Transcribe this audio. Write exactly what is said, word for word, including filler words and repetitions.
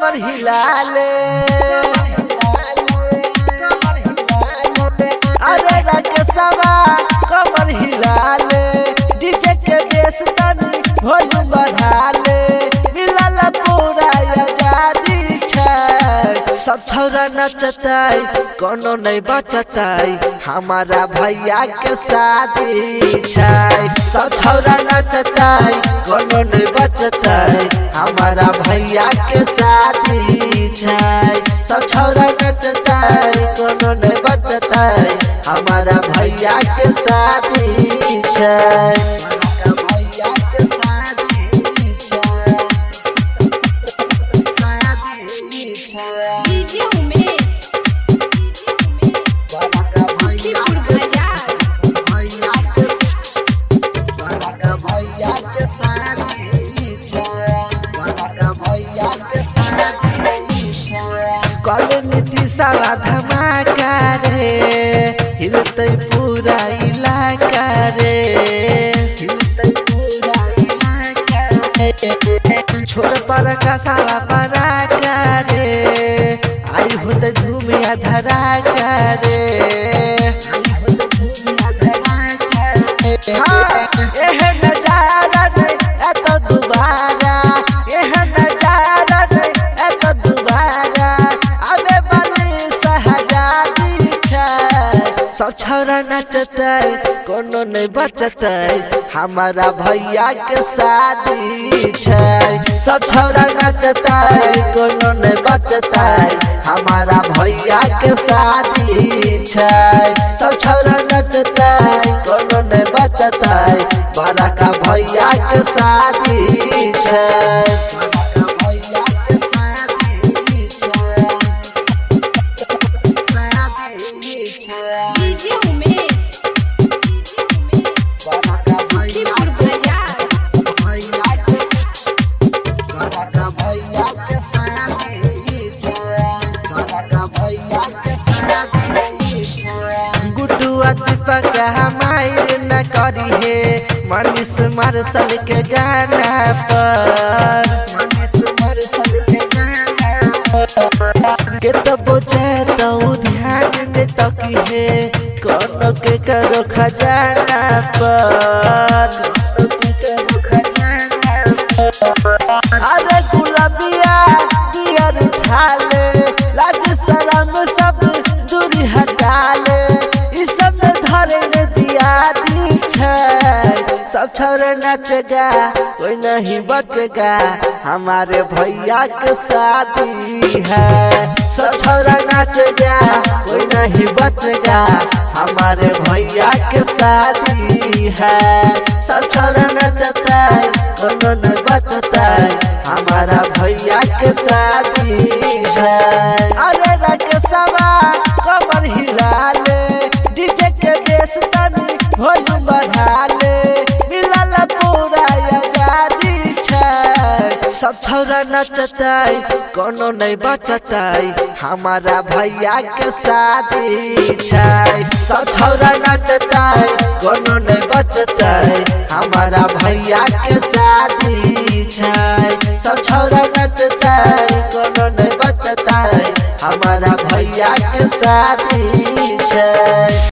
कमर हिला ले अरे राकेशवा कमर हिला ले डीजे के बेस तनी वॉल्यूम बढ़ा ले मिलल पूरा आजादी छै सब छौरा नचताई कोनो नहीं बचताई हमारा भैया के शादी छै सब छौरा नचताई कोनो नहीं बचताई हमारा भैया के शादी छै सब छौरा नचताई कोनो नहीं बचताई हमारा भैया के शादी छै डीजे उमेश सुखीपुर बाजार कल नीतीशा धमाका रे हिलते पूरा इलाका रे हिलते पूरा इलाका रे छोड़ पर कसावा पराका रे आई होते धूमिया धराका रे आई होते धूमिया धराका रे हाँ एह नजारा नहीं एतो दोबारा एह नजारा नहीं एतो दोबारा अबे बली शहजादी छै सब छौरा नचतै कोनो नहीं बचतै हमारा भैया के शादी छै सब छौरा नचतै कोनो नहीं बचतै हमारा भैया के शादी छै सब छौरा नचतै कोनो नहीं बचतै बड़ा का भैया के शादी छै डीजे उमेश सुखीपुर बाजार गुड्डुआ दीपक हमारे न करी है मनीष मार्शल के गाना पर मनीष मार्शल के गाना पर के तो बोझे तो ध्यान में तकी है कोनो के करो खजाना पर के करो खजाना पर अरे गुलाबिया दिया उठा ले लाज शर्म सब दूरी हटा ले इस सब में धरे ने दिया दी छै सब छौरे नचेगा कोई नहीं बचेगा हमारे भैया के शादी है सब छौरा नचेगा कोई नहीं बचेगा हमारे भैया के शादी है सब छौरा नचता है कोनो नहीं बचता है हमारा भैया के शादी है अरे राकेशवा कमर हिला ले डीजे के बेस तनी वॉल्यूम बढ़ा ले मिलल पूरा आजादी छै सब छौरा नचताई कोनो नहीं बचताई हमारा भैया के शादी छै सब छौरा नचताई कोनो नहीं बचताई हमारा भैया के शादी छै सब छौरा नचताई कोनो नहीं बचताई हमारा भैया के शादी छै।